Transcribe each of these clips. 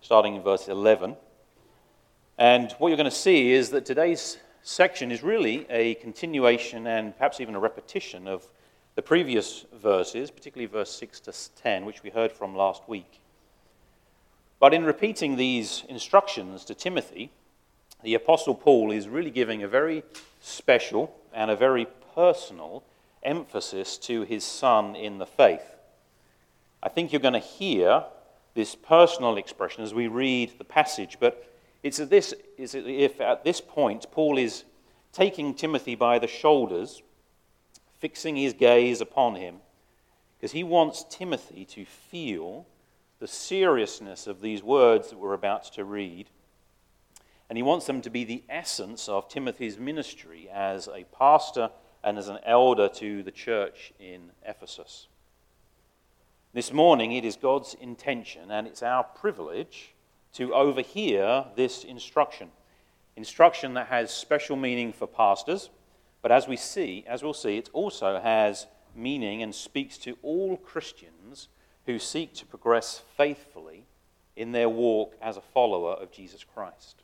starting in verse 11. And what you're going to see is that today's section is really a continuation and perhaps even a repetition of the previous verses, particularly verse 6 to 10, which we heard from last week. But in repeating these instructions to Timothy, the Apostle Paul is really giving a very special and a very personal emphasis to his son in the faith. I think you're going to hear this personal expression as we read the passage, but it's if at this point Paul is taking Timothy by the shoulders, fixing his gaze upon him, because he wants Timothy to feel the seriousness of these words that we're about to read, and he wants them to be the essence of Timothy's ministry as a pastor and as an elder to the church in Ephesus. This morning it is God's intention and it's our privilege to overhear this instruction that has special meaning for pastors, but as we'll see, it also has meaning and speaks to all Christians who seek to progress faithfully in their walk as a follower of Jesus Christ.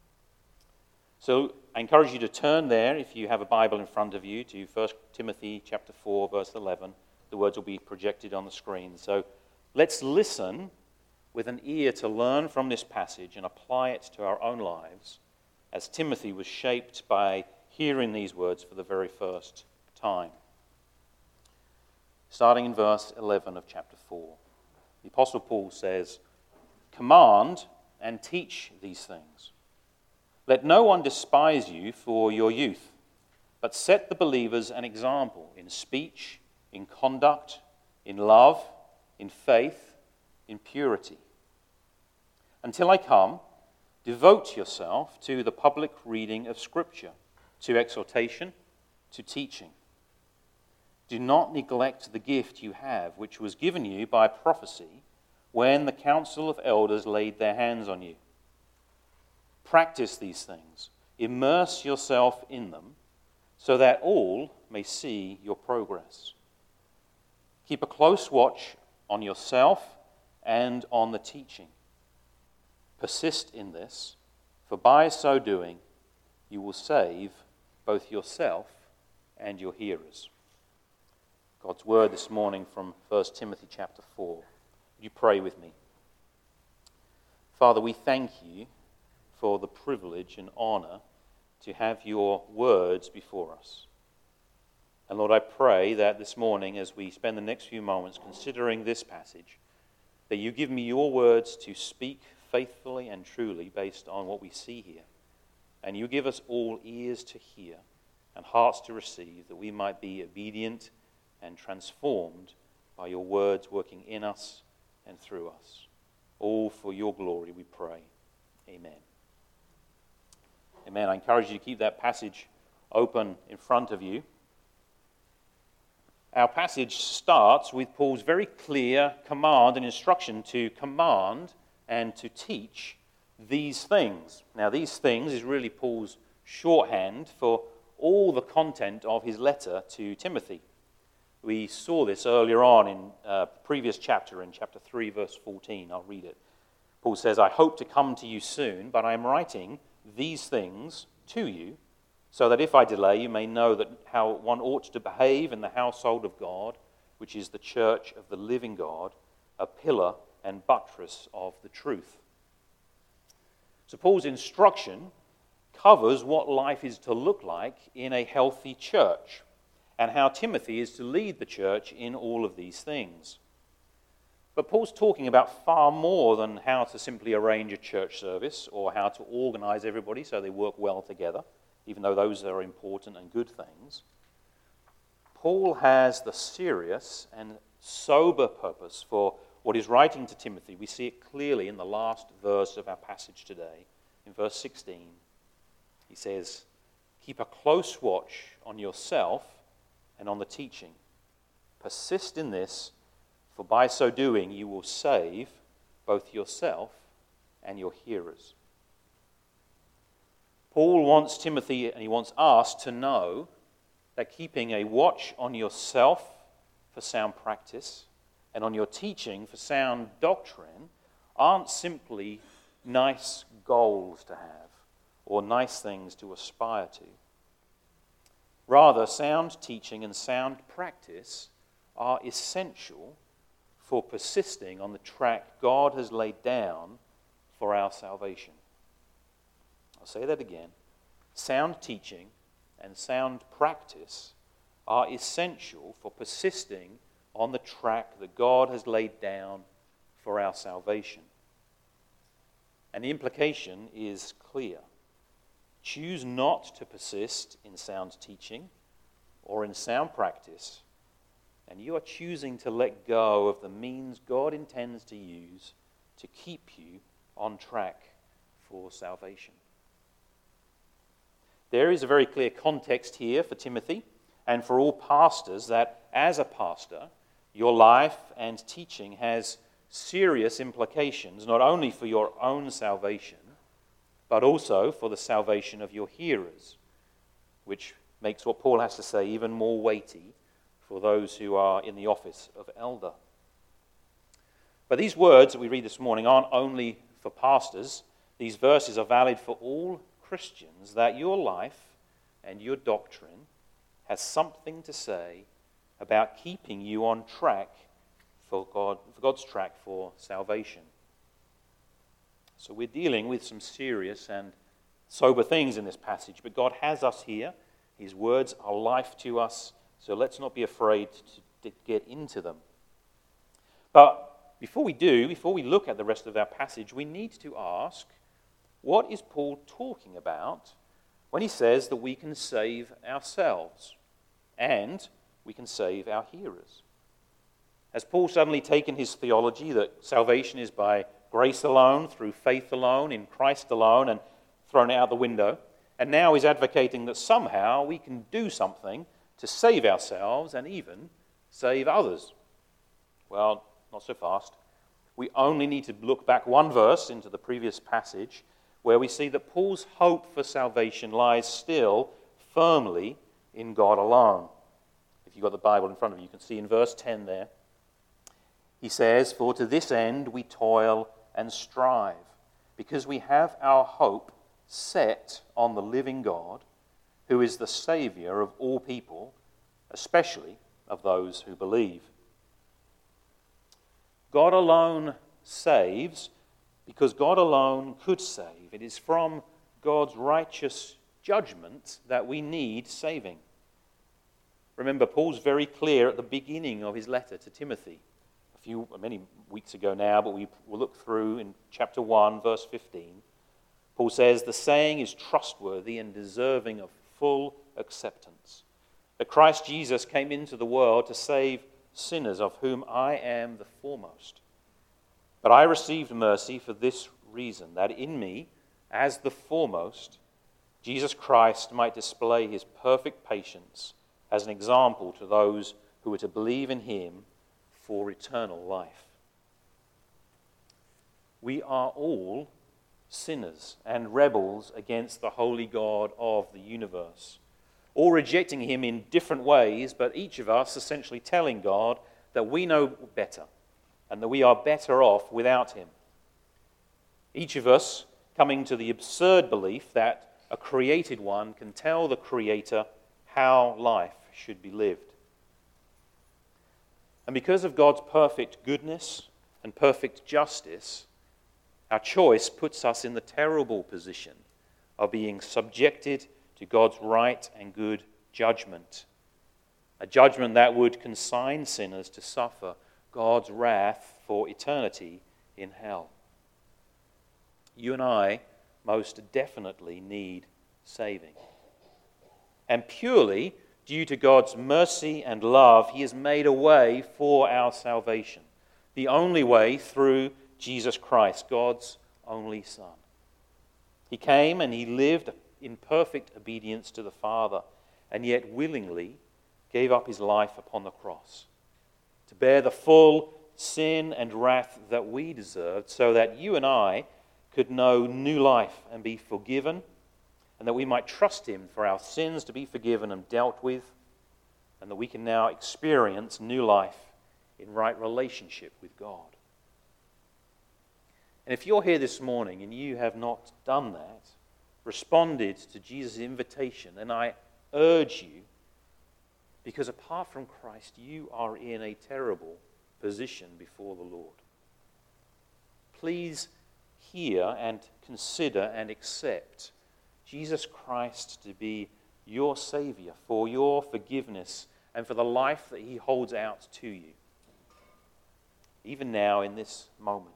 So I encourage you to turn there, if you have a Bible in front of you, to 1 Timothy chapter 4, verse 11. The words will be projected on the screen. So let's listen with an ear to learn from this passage and apply it to our own lives, as Timothy was shaped by hearing these words for the very first time. Starting in verse 11 of chapter 4, the Apostle Paul says, "Command and teach these things. Let no one despise you for your youth, but set the believers an example in speech, in conduct, in love, in faith, in purity. Until I come, devote yourself to the public reading of Scripture, to exhortation, to teaching. Do not neglect the gift you have, which was given you by prophecy when the council of elders laid their hands on you. Practice these things, immerse yourself in them, so that all may see your progress. Keep a close watch on yourself and on the teaching. Persist in this, for by so doing you will save both yourself and your hearers." God's word this morning from 1 Timothy chapter 4. Would you pray with me? Father, we thank you for the privilege and honor to have your words before us. And Lord, I pray that this morning, as we spend the next few moments considering this passage, that you give me your words to speak faithfully and truly based on what we see here. And you give us all ears to hear and hearts to receive, that we might be obedient and transformed by your words working in us and through us. All for your glory, we pray. Amen. Amen. I encourage you to keep that passage open in front of you. Our passage starts with Paul's very clear command and instruction to command and to teach these things. Now, these things is really Paul's shorthand for all the content of his letter to Timothy. We saw this earlier on in a previous chapter, in chapter 3, verse 14. I'll read it. Paul says, "I hope to come to you soon, but I am writing these things to you, so that if I delay, you may know that how one ought to behave in the household of God, which is the church of the living God, a pillar and buttress of the truth." So Paul's instruction covers what life is to look like in a healthy church, and how Timothy is to lead the church in all of these things. But Paul's talking about far more than how to simply arrange a church service or how to organize everybody so they work well together, even though those are important and good things. Paul has the serious and sober purpose for what he's writing to Timothy. We see it clearly in the last verse of our passage today. In verse 16, he says, "Keep a close watch on yourself and on the teaching. Persist in this, for by so doing you will save both yourself and your hearers." Paul wants Timothy, and he wants us to know that keeping a watch on yourself for sound practice and on your teaching for sound doctrine aren't simply nice goals to have or nice things to aspire to. Rather, sound teaching and sound practice are essential for persisting on the track God has laid down for our salvation. I'll say that again. Sound teaching and sound practice are essential for persisting on the track that God has laid down for our salvation. And the implication is clear. Choose not to persist in sound teaching or in sound practice, and you are choosing to let go of the means God intends to use to keep you on track for salvation. There is a very clear context here for Timothy and for all pastors that as a pastor, your life and teaching has serious implications, not only for your own salvation, but also for the salvation of your hearers, which makes what Paul has to say even more weighty for those who are in the office of elder. But these words that we read this morning aren't only for pastors. These verses are valid for all Christians, that your life and your doctrine has something to say about keeping you on track for God's track for salvation. So we're dealing with some serious and sober things in this passage, but God has us here. His words are life to us, so let's not be afraid to get into them. But before we look at the rest of our passage, we need to ask, what is Paul talking about when he says that we can save ourselves and we can save our hearers? Has Paul suddenly taken his theology that salvation is by grace alone, through faith alone, in Christ alone, and thrown it out the window, and now is advocating that somehow we can do something to save ourselves and even save others? Well, not so fast. We only need to look back one verse into the previous passage where we see that Paul's hope for salvation lies still firmly in God alone. If you've got the Bible in front of you, you can see in verse 10 there. He says, "For to this end we toil and strive, because we have our hope set on the living God, who is the Savior of all people, especially of those who believe." God alone saves because God alone could save. It is from God's righteous judgment that we need saving. Remember, Paul's very clear at the beginning of his letter to Timothy. Many weeks ago now, but we will look through in chapter 1, verse 15. Paul says, "The saying is trustworthy and deserving of full acceptance, that Christ Jesus came into the world to save sinners, of whom I am the foremost. But I received mercy for this reason, that in me, as the foremost, Jesus Christ might display his perfect patience as an example to those who are to believe in him for eternal life." We are all sinners and rebels against the holy God of the universe, all rejecting him in different ways, but each of us essentially telling God that we know better and that we are better off without him. Each of us coming to the absurd belief that a created one can tell the Creator how life should be lived. And because of God's perfect goodness and perfect justice, our choice puts us in the terrible position of being subjected to God's right and good judgment, a judgment that would consign sinners to suffer God's wrath for eternity in hell. You and I most definitely need saving. And purely due to God's mercy and love, he has made a way for our salvation. The only way through Jesus Christ, God's only Son. He came and he lived in perfect obedience to the Father, and yet willingly gave up his life upon the cross to bear the full sin and wrath that we deserved, so that you and I could know new life and be forgiven, and that we might trust him for our sins to be forgiven and dealt with, and that we can now experience new life in right relationship with God. And if you're here this morning and you have not done that, responded to Jesus' invitation, then I urge you, because apart from Christ, you are in a terrible position before the Lord. Please hear and consider and accept Jesus Christ to be your Savior for your forgiveness and for the life that he holds out to you, even now in this moment.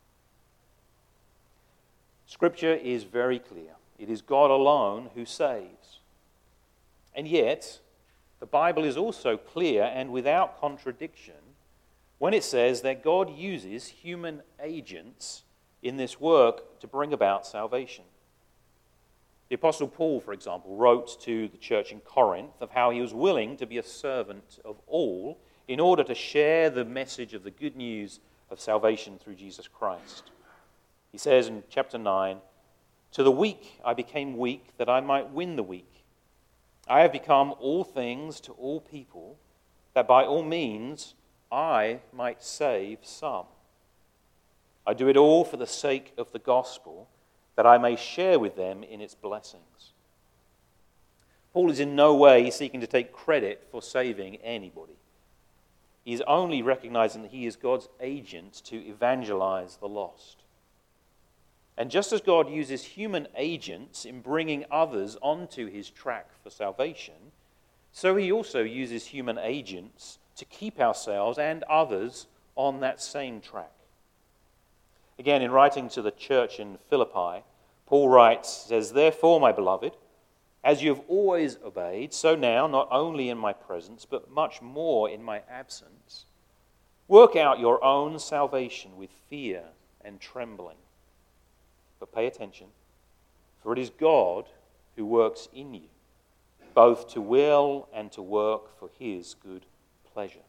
Scripture is very clear. It is God alone who saves. And yet, the Bible is also clear and without contradiction when it says that God uses human agents in this work to bring about salvation. The Apostle Paul, for example, wrote to the church in Corinth of how he was willing to be a servant of all in order to share the message of the good news of salvation through Jesus Christ. He says in chapter 9, "To the weak I became weak, that I might win the weak. I have become all things to all people, that by all means I might save some. I do it all for the sake of the gospel, that I may share with them in its blessings." Paul is in no way seeking to take credit for saving anybody. He is only recognizing that he is God's agent to evangelize the lost. And just as God uses human agents in bringing others onto his track for salvation, so he also uses human agents to keep ourselves and others on that same track. Again, in writing to the church in Philippi, Paul writes, says, "Therefore, my beloved, as you have always obeyed, so now, not only in my presence, but much more in my absence, work out your own salvation with fear and trembling." But pay attention, for it is God who works in you, both to will and to work for his good pleasure.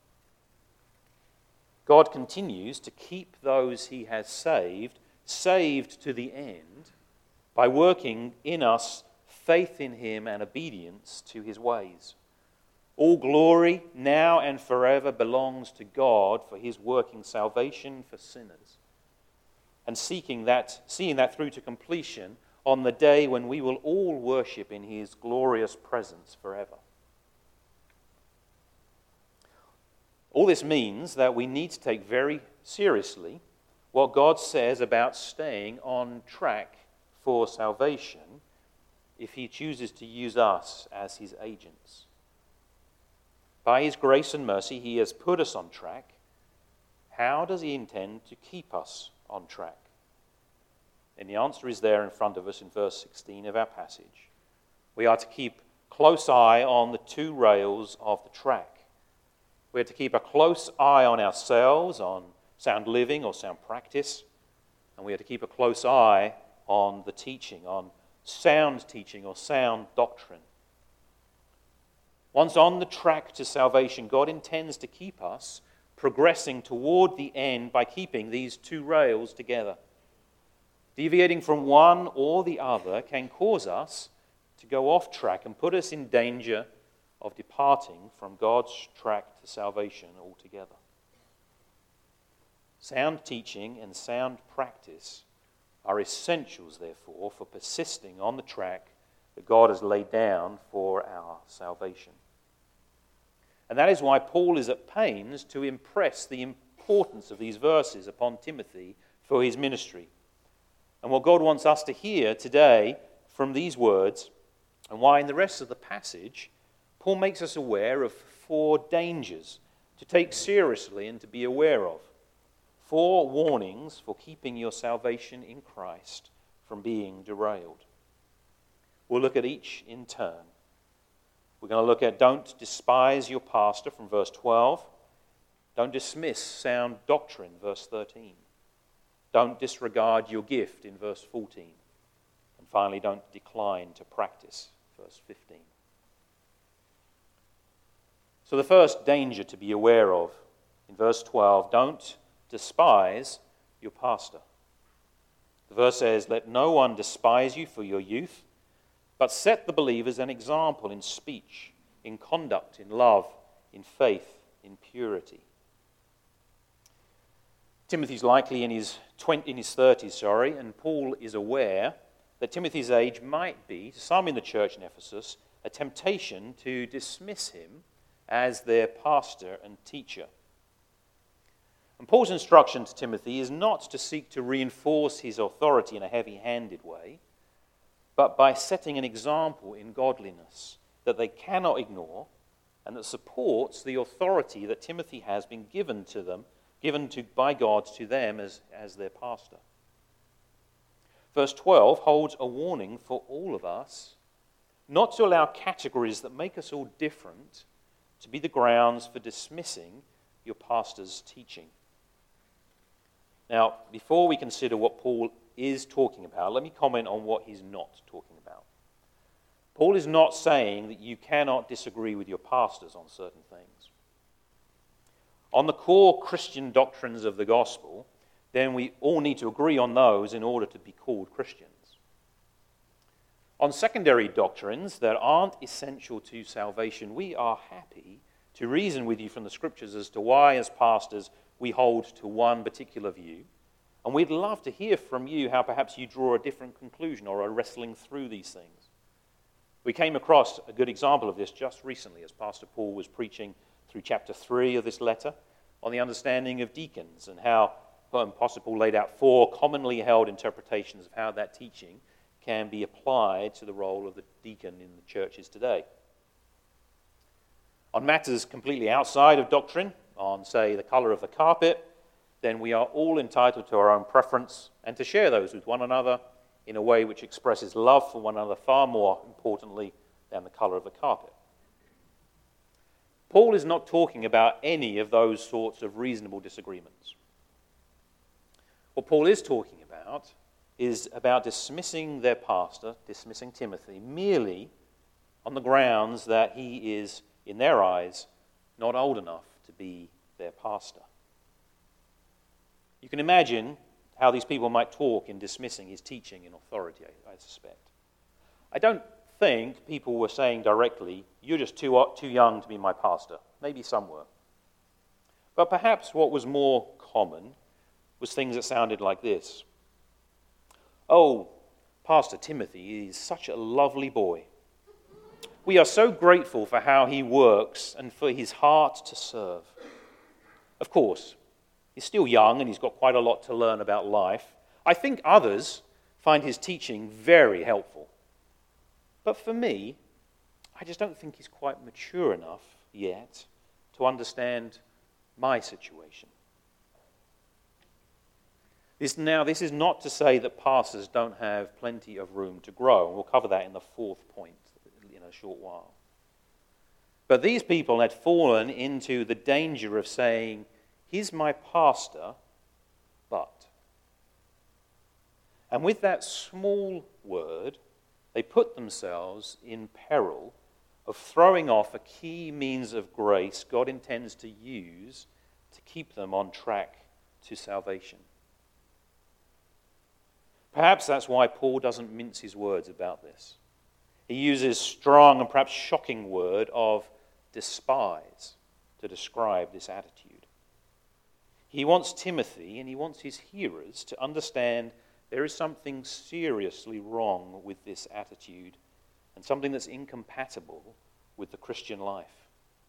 God continues to keep those he has saved to the end, by working in us faith in him and obedience to his ways. All glory now and forever belongs to God for his working salvation for sinners, and seeing that through to completion on the day when we will all worship in his glorious presence forever. All this means that we need to take very seriously what God says about staying on track for salvation if he chooses to use us as his agents. By his grace and mercy, he has put us on track. How does he intend to keep us on track? And the answer is there in front of us in verse 16 of our passage. We are to keep close eye on the two rails of the track. We are to keep a close eye on ourselves, on sound living or sound practice, and we are to keep a close eye on the teaching, on sound teaching or sound doctrine. Once on the track to salvation, God intends to keep us progressing toward the end by keeping these two rails together. Deviating from one or the other can cause us to go off track and put us in danger of departing from God's track to salvation altogether. Sound teaching and sound practice are essentials, therefore, for persisting on the track that God has laid down for our salvation. And that is why Paul is at pains to impress the importance of these verses upon Timothy for his ministry. And what God wants us to hear today from these words, and why in the rest of the passage, Paul makes us aware of 4 dangers to take seriously and to be aware of. 4 warnings for keeping your salvation in Christ from being derailed. We'll look at each in turn. We're going to look at don't despise your pastor from verse 12. Don't dismiss sound doctrine, verse 13. Don't disregard your gift in verse 14. And finally, don't decline to practice, verse 15. So the first danger to be aware of in verse 12, don't despise your pastor. The verse says, "Let no one despise you for your youth, but set the believers an example in speech, in conduct, in love, in faith, in purity." Timothy's likely in his 30s, and Paul is aware that Timothy's age might be, to some in the church in Ephesus, a temptation to dismiss him as their pastor and teacher. And Paul's instruction to Timothy is not to seek to reinforce his authority in a heavy-handed way, but by setting an example in godliness that they cannot ignore and that supports the authority that Timothy has been given by God to them as their pastor. Verse 12 holds a warning for all of us not to allow categories that make us all different to be the grounds for dismissing your pastor's teaching. Now, before we consider what Paul is talking about, let me comment on what he's not talking about. Paul is not saying that you cannot disagree with your pastors on certain things. On the core Christian doctrines of the gospel, then we all need to agree on those in order to be called Christians. On secondary doctrines that aren't essential to salvation, we are happy to reason with you from the Scriptures as to why, as pastors, we hold to one particular view. And we'd love to hear from you how perhaps you draw a different conclusion or are wrestling through these things. We came across a good example of this just recently as Pastor Paul was preaching through chapter 3 of this letter on the understanding of deacons and how Pastor Paul laid out 4 commonly held interpretations of how that teaching can be applied to the role of the deacon in the churches today. On matters completely outside of doctrine, on, say, the color of the carpet, then we are all entitled to our own preference and to share those with one another in a way which expresses love for one another far more importantly than the color of the carpet. Paul is not talking about any of those sorts of reasonable disagreements. What Paul is talking about is about dismissing their pastor, dismissing Timothy, merely on the grounds that he is, in their eyes, not old enough to be their pastor. You can imagine how these people might talk in dismissing his teaching and authority, I suspect. I don't think people were saying directly, you're just too young to be my pastor. Maybe some were. But perhaps what was more common was things that sounded like this. Oh, Pastor Timothy is such a lovely boy. We are so grateful for how he works and for his heart to serve. Of course, he's still young and he's got quite a lot to learn about life. I think others find his teaching very helpful. But for me, I just don't think he's quite mature enough yet to understand my situation. This is not to say that pastors don't have plenty of room to grow, and we'll cover that in the 4th point in a short while. But these people had fallen into the danger of saying, he's my pastor, but. And with that small word, they put themselves in peril of throwing off a key means of grace God intends to use to keep them on track to salvation. Perhaps that's why Paul doesn't mince his words about this. He uses strong and perhaps shocking word of despise to describe this attitude. He wants Timothy and he wants his hearers to understand there is something seriously wrong with this attitude and something that's incompatible with the Christian life.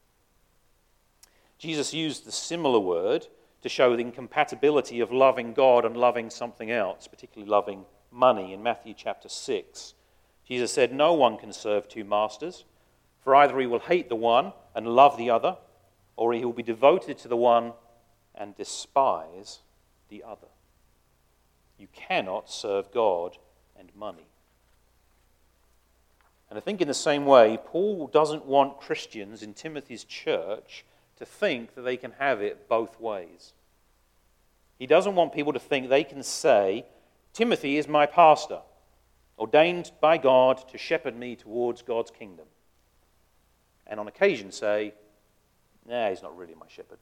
Jesus used the similar word to show the incompatibility of loving God and loving something else, particularly loving money in Matthew chapter 6. Jesus said, no one can serve 2 masters, for either he will hate the one and love the other, or he will be devoted to the one and despise the other. You cannot serve God and money. And I think in the same way, Paul doesn't want Christians in Timothy's church to think that they can have it both ways. He doesn't want people to think they can say, Timothy is my pastor, ordained by God to shepherd me towards God's kingdom. And on occasion say, nah, he's not really my shepherd.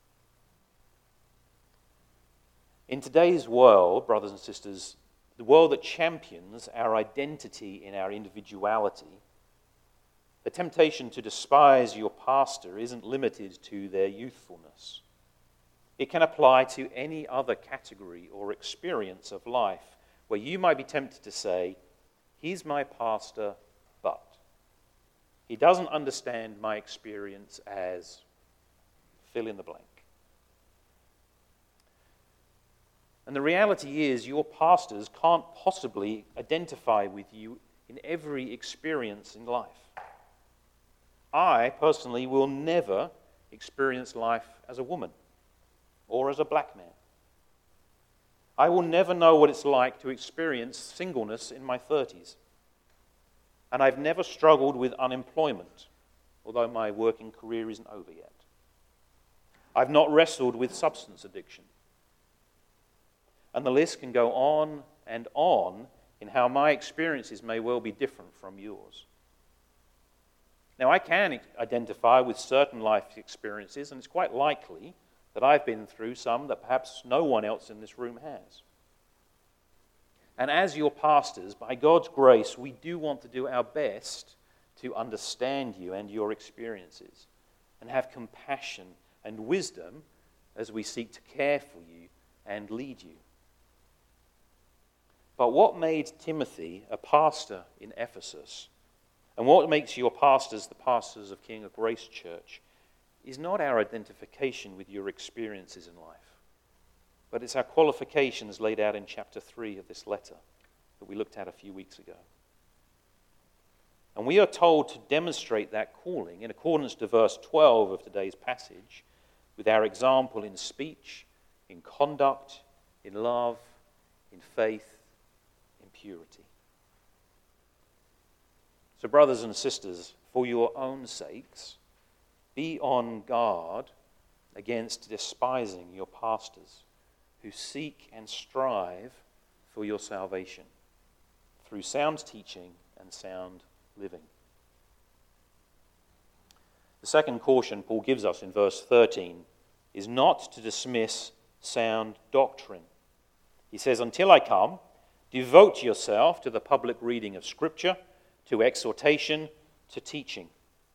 In today's world, brothers and sisters, the world that champions our identity in our individuality, the temptation to despise your pastor isn't limited to their youthfulness. It can apply to any other category or experience of life where you might be tempted to say, he's my pastor, but he doesn't understand my experience as fill in the blank. And the reality is your pastors can't possibly identify with you in every experience in life. I personally will never experience life as a woman or as a black man. I will never know what it's like to experience singleness in my 30s. And I've never struggled with unemployment, although my working career isn't over yet. I've not wrestled with substance addiction. And the list can go on and on in how my experiences may well be different from yours. Now, I can identify with certain life experiences, and it's quite likely that I've been through some that perhaps no one else in this room has. And as your pastors, by God's grace, we do want to do our best to understand you and your experiences and have compassion and wisdom as we seek to care for you and lead you. But what made Timothy a pastor in Ephesus, and what makes your pastors the pastors of King of Grace Church, is not our identification with your experiences in life, but it's our qualifications laid out in chapter 3 of this letter that we looked at a few weeks ago. And we are told to demonstrate that calling in accordance to verse 12 of today's passage with our example in speech, in conduct, in love, in faith, purity. So, brothers and sisters, for your own sakes, be on guard against despising your pastors who seek and strive for your salvation through sound teaching and sound living. The second caution Paul gives us in verse 13 is not to dismiss sound doctrine. He says, until I come, devote yourself to the public reading of Scripture, to exhortation, to teaching.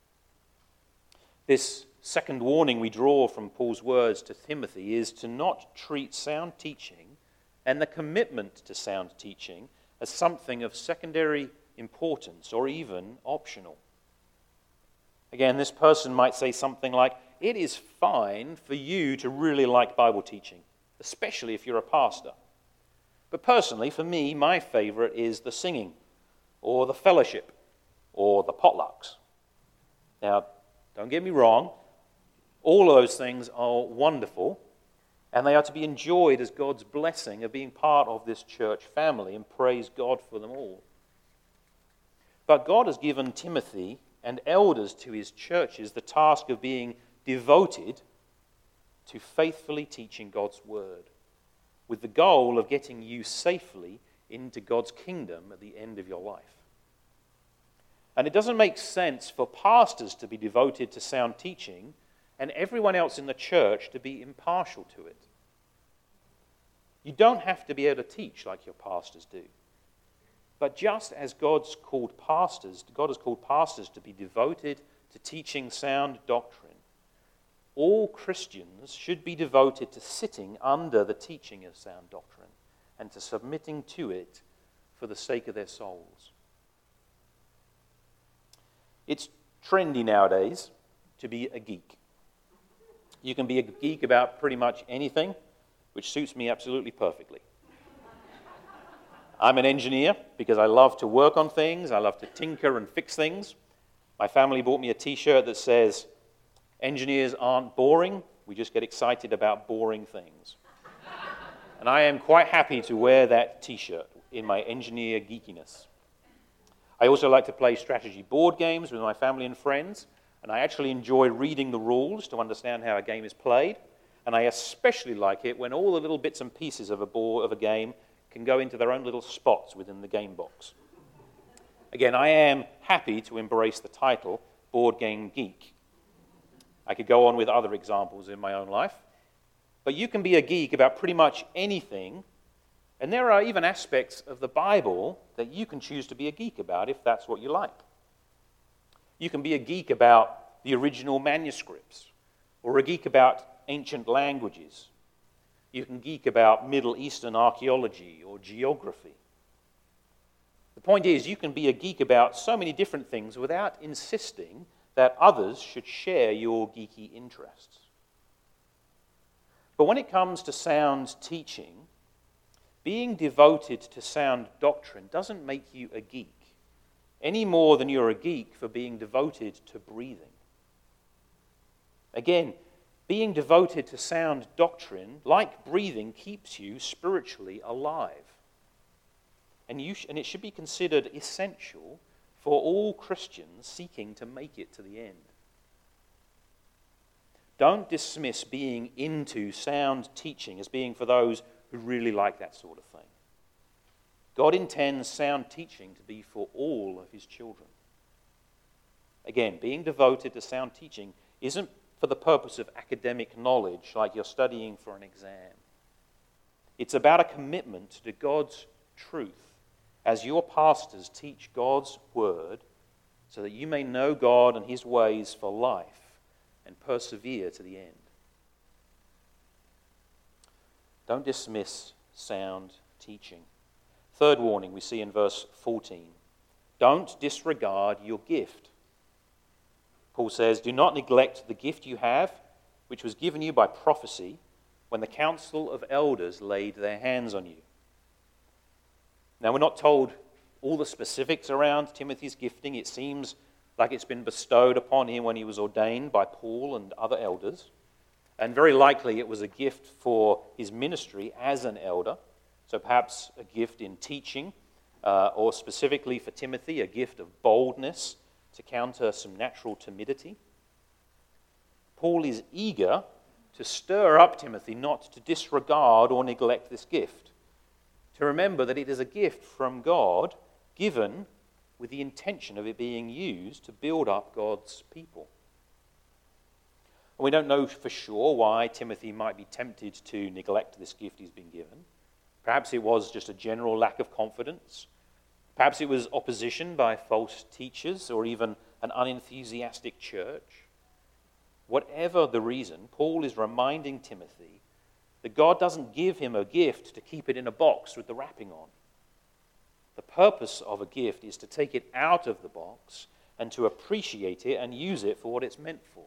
This second warning we draw from Paul's words to Timothy is to not treat sound teaching and the commitment to sound teaching as something of secondary importance or even optional. Again, this person might say something like, it is fine for you to really like Bible teaching, especially if you're a pastor. But personally, for me, my favorite is the singing, or the fellowship, or the potlucks. Now, don't get me wrong, all those things are wonderful, and they are to be enjoyed as God's blessing of being part of this church family, and praise God for them all. But God has given Timothy and elders to his churches the task of being devoted to faithfully teaching God's word, with the goal of getting you safely into God's kingdom at the end of your life. And it doesn't make sense for pastors to be devoted to sound teaching and everyone else in the church to be impartial to it. You don't have to be able to teach like your pastors do. But just as God has called pastors to be devoted to teaching sound doctrine, all Christians should be devoted to sitting under the teaching of sound doctrine and to submitting to it for the sake of their souls. It's trendy nowadays to be a geek. You can be a geek about pretty much anything, which suits me absolutely perfectly. I'm an engineer because I love to work on things. I love to tinker and fix things. My family bought me a t-shirt that says, engineers aren't boring, we just get excited about boring things. And I am quite happy to wear that t-shirt in my engineer geekiness. I also like to play strategy board games with my family and friends, and I actually enjoy reading the rules to understand how a game is played, and I especially like it when all the little bits and pieces of a game can go into their own little spots within the game box. Again, I am happy to embrace the title Board Game Geek. I could go on with other examples in my own life. But you can be a geek about pretty much anything, and there are even aspects of the Bible that you can choose to be a geek about if that's what you like. You can be a geek about the original manuscripts, or a geek about ancient languages, You can geek about Middle Eastern archaeology or geography. The point is, you can be a geek about so many different things without insisting that others should share your geeky interests. But when it comes to sound teaching, being devoted to sound doctrine doesn't make you a geek, any more than you're a geek for being devoted to breathing. Again, being devoted to sound doctrine, like breathing, keeps you spiritually alive. And it should be considered essential for all Christians seeking to make it to the end. Don't dismiss being into sound teaching as being for those who really like that sort of thing. God intends sound teaching to be for all of his children. Again, being devoted to sound teaching isn't for the purpose of academic knowledge, like you're studying for an exam. It's about a commitment to God's truth as your pastors teach God's word so that you may know God and his ways for life and persevere to the end. Don't dismiss sound teaching. Third warning we see in verse 14. Don't disregard your gift. Paul says, do not neglect the gift you have, which was given you by prophecy when the council of elders laid their hands on you. Now, we're not told all the specifics around Timothy's gifting. It seems like it's been bestowed upon him when he was ordained by Paul and other elders. And very likely it was a gift for his ministry as an elder. So perhaps a gift in teaching, or specifically for Timothy, a gift of boldness to counter some natural timidity. Paul is eager to stir up Timothy not to disregard or neglect this gift, to remember that it is a gift from God given with the intention of it being used to build up God's people. And we don't know for sure why Timothy might be tempted to neglect this gift he's been given. Perhaps it was just a general lack of confidence. Perhaps it was opposition by false teachers or even an unenthusiastic church. Whatever the reason, Paul is reminding Timothy that God doesn't give him a gift to keep it in a box with the wrapping on. The purpose of a gift is to take it out of the box and to appreciate it and use it for what it's meant for.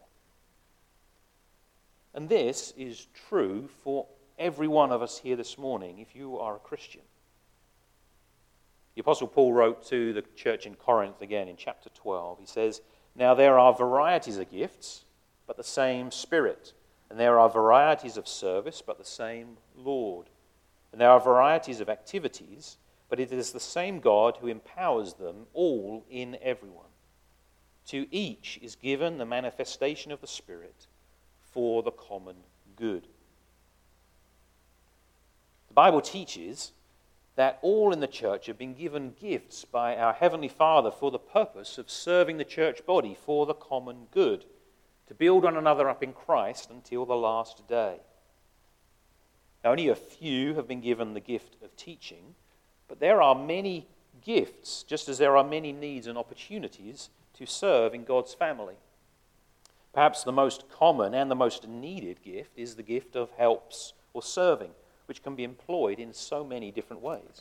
And this is true for every one of us here this morning if you are a Christian. The Apostle Paul wrote to the church in Corinth again in chapter 12. He says, now there are varieties of gifts, but the same Spirit. And there are varieties of service, but the same Lord. And there are varieties of activities, but it is the same God who empowers them all in everyone. To each is given the manifestation of the Spirit for the common good. The Bible teaches that all in the church have been given gifts by our Heavenly Father for the purpose of serving the church body for the common good, to build one another up in Christ until the last day. Now, only a few have been given the gift of teaching, but there are many gifts, just as there are many needs and opportunities to serve in God's family. Perhaps the most common and the most needed gift is the gift of helps or serving, which can be employed in so many different ways.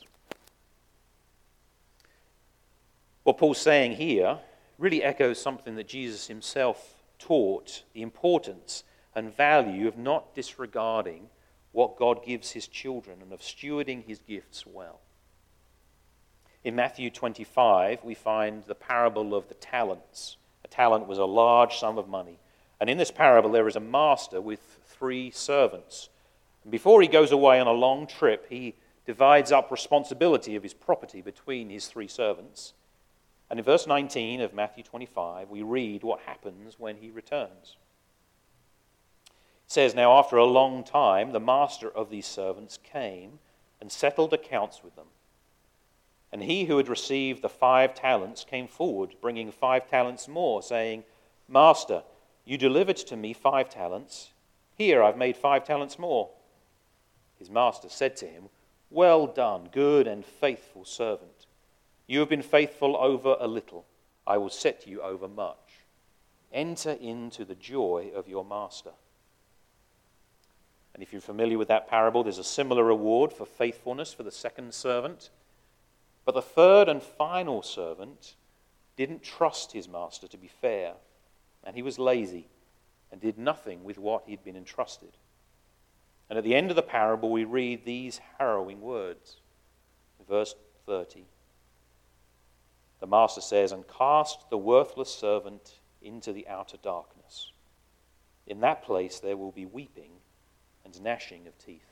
What Paul's saying here really echoes something that Jesus himself taught, the importance and value of not disregarding what God gives his children and of stewarding his gifts well. In Matthew 25, we find the parable of the talents. A talent was a large sum of money. And in this parable, there is a master with 3 servants. And before he goes away on a long trip, he divides up responsibility of his property between his 3 servants. And in verse 19 of Matthew 25, we read what happens when he returns. It says, now after a long time, the master of these servants came and settled accounts with them. And he who had received the 5 talents came forward, bringing 5 talents more, saying, Master, you delivered to me 5 talents. Here I've made 5 talents more. His master said to him, well done, good and faithful servant. You have been faithful over a little. I will set you over much. Enter into the joy of your master. And if you're familiar with that parable, there's a similar reward for faithfulness for the second servant. But the third and final servant didn't trust his master to be fair, and he was lazy and did nothing with what he'd been entrusted. And at the end of the parable, we read these harrowing words. Verse 30. The master says, "And cast the worthless servant into the outer darkness. In that place there will be weeping and gnashing of teeth."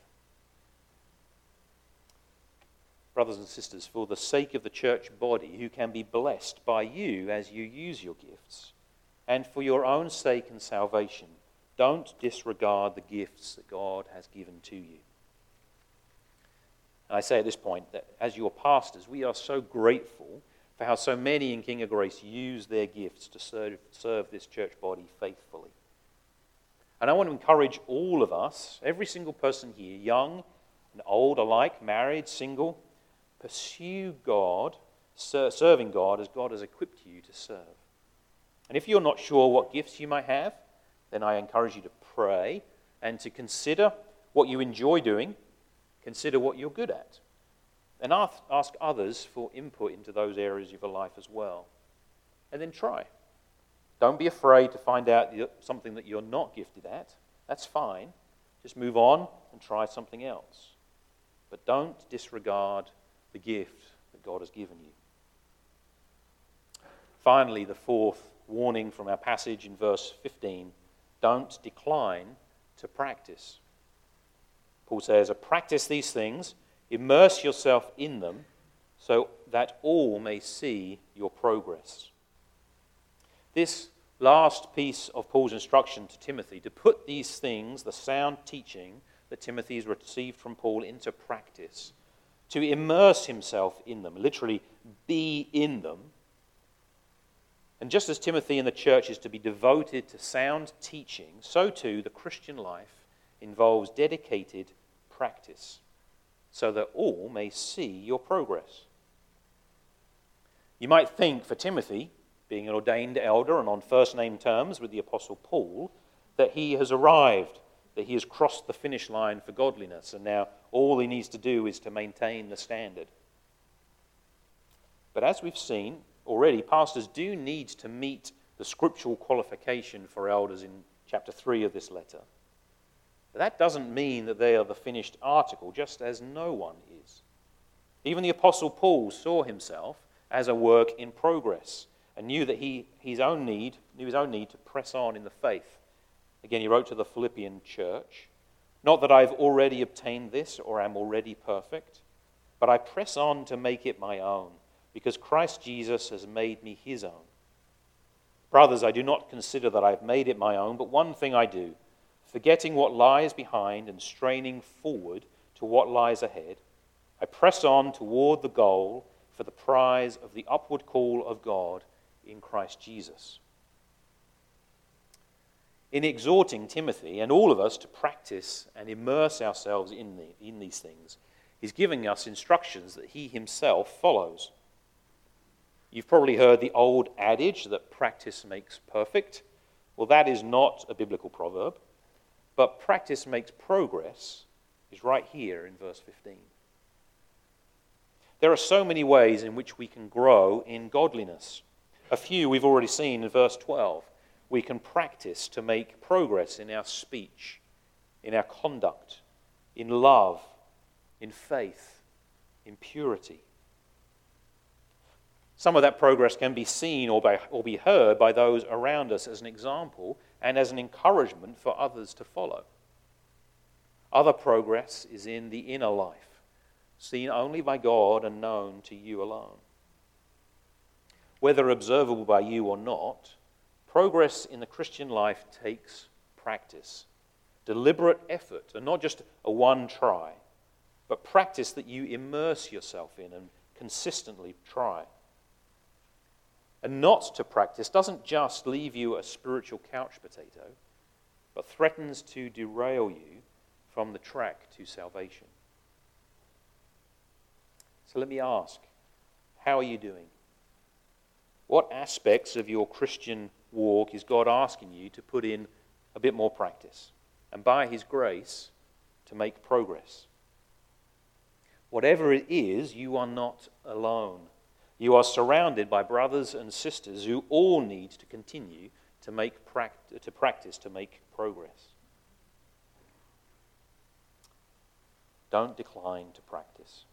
Brothers and sisters, for the sake of the church body, who can be blessed by you as you use your gifts, and for your own sake and salvation, don't disregard the gifts that God has given to you. And I say at this point that as your pastors, we are so grateful for how so many in King of Grace use their gifts to serve this church body faithfully. And I want to encourage all of us, every single person here, young and old alike, married, single, pursue God, serving God as God has equipped you to serve. And if you're not sure what gifts you might have, then I encourage you to pray and to consider what you enjoy doing, consider what you're good at, and ask others for input into those areas of your life as well. And then try. Don't be afraid to find out something that you're not gifted at. That's fine. Just move on and try something else. But don't disregard the gift that God has given you. Finally, the fourth warning from our passage in verse 15, don't decline to practice. Paul says, practice these things, immerse yourself in them, so that all may see your progress. This last piece of Paul's instruction to Timothy, to put these things, the sound teaching that Timothy has received from Paul, into practice, to immerse himself in them, literally be in them. And just as Timothy in the church is to be devoted to sound teaching, so too the Christian life involves dedicated practice, so that all may see your progress. You might think for Timothy, being an ordained elder and on first-name terms with the Apostle Paul, that he has arrived, that he has crossed the finish line for godliness, and now all he needs to do is to maintain the standard. But as we've seen already, pastors do need to meet the scriptural qualification for elders in chapter 3 of this letter. But that doesn't mean that they are the finished article, just as no one is. Even the Apostle Paul saw himself as a work in progress, and knew that his own need to press on in the faith. Again, he wrote to the Philippian church, "Not that I've already obtained this or am already perfect, but I press on to make it my own, because Christ Jesus has made me his own. Brothers, I do not consider that I've made it my own, but one thing I do, forgetting what lies behind and straining forward to what lies ahead, I press on toward the goal for the prize of the upward call of God in Christ Jesus." In exhorting Timothy and all of us to practice and immerse ourselves in these things, he's giving us instructions that he himself follows. You've probably heard the old adage that practice makes perfect. Well, that is not a biblical proverb, but practice makes progress is right here in verse 15. There are so many ways in which we can grow in godliness. A few we've already seen in verse 12. We can practice to make progress in our speech, in our conduct, in love, in faith, in purity. Some of that progress can be seen or be heard by those around us as an example and as an encouragement for others to follow. Other progress is in the inner life, seen only by God and known to you alone. Whether observable by you or not, progress in the Christian life takes practice, deliberate effort, and not just a one try, but practice that you immerse yourself in and consistently try. And not to practice doesn't just leave you a spiritual couch potato, but threatens to derail you from the track to salvation. So let me ask, how are you doing? What aspects of your Christian walk is God asking you to put in a bit more practice? And by his grace, to make progress. Whatever it is, you are not alone. You are surrounded by brothers and sisters who all need to continue to practice to make progress. Don't decline to practice.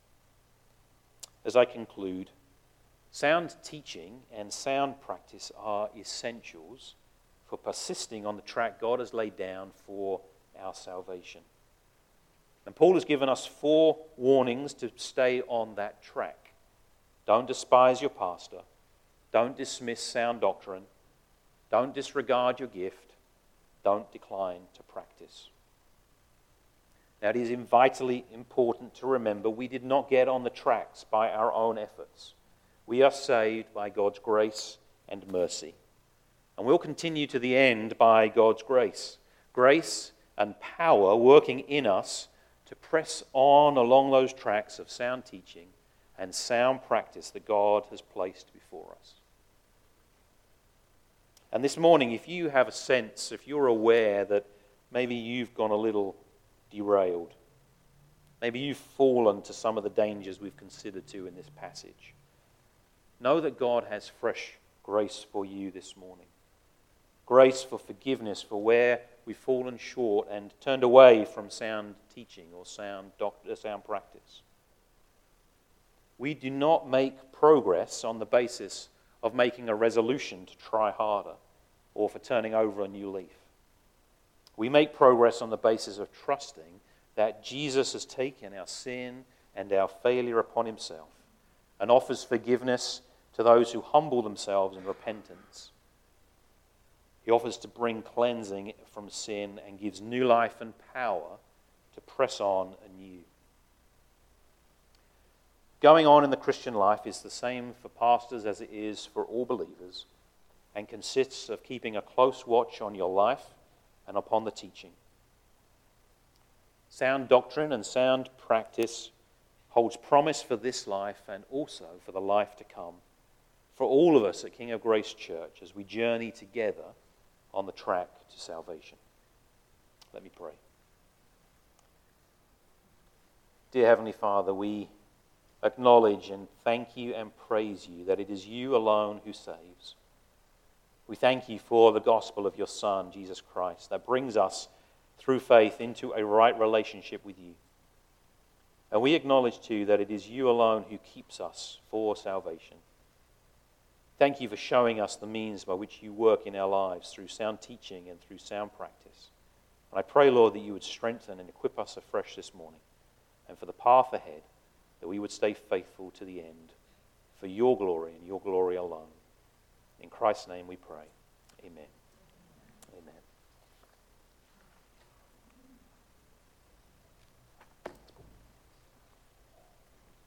As I conclude, sound teaching and sound practice are essentials for persisting on the track God has laid down for our salvation. And Paul has given us 4 warnings to stay on that track. Don't despise your pastor. Don't dismiss sound doctrine. Don't disregard your gift. Don't decline to practice. Now, it is vitally important to remember we did not get on the tracks by our own efforts. We are saved by God's grace and mercy. And we'll continue to the end by God's grace. Grace and power working in us to press on along those tracks of sound teaching and sound practice that God has placed before us. And this morning, if you have a sense, if you're aware that maybe you've gone a little derailed, maybe you've fallen to some of the dangers we've considered too in this passage, know that God has fresh grace for you this morning. Grace for forgiveness for where we've fallen short and turned away from sound teaching or sound practice. We do not make progress on the basis of making a resolution to try harder or for turning over a new leaf. We make progress on the basis of trusting that Jesus has taken our sin and our failure upon himself and offers forgiveness to those who humble themselves in repentance. He offers to bring cleansing from sin and gives new life and power to press on anew. Going on in the Christian life is the same for pastors as it is for all believers and consists of keeping a close watch on your life and upon the teaching. Sound doctrine and sound practice holds promise for this life and also for the life to come for all of us at King of Grace Church as we journey together on the track to salvation. Let me pray. Dear Heavenly Father, we acknowledge and thank you and praise you that it is you alone who saves. We thank you for the gospel of your Son, Jesus Christ, that brings us through faith into a right relationship with you. And we acknowledge too that it is you alone who keeps us for salvation. Thank you for showing us the means by which you work in our lives through sound teaching and through sound practice. And I pray, Lord, that you would strengthen and equip us afresh this morning and for the path ahead, that we would stay faithful to the end for your glory and your glory alone. In Christ's name we pray. Amen.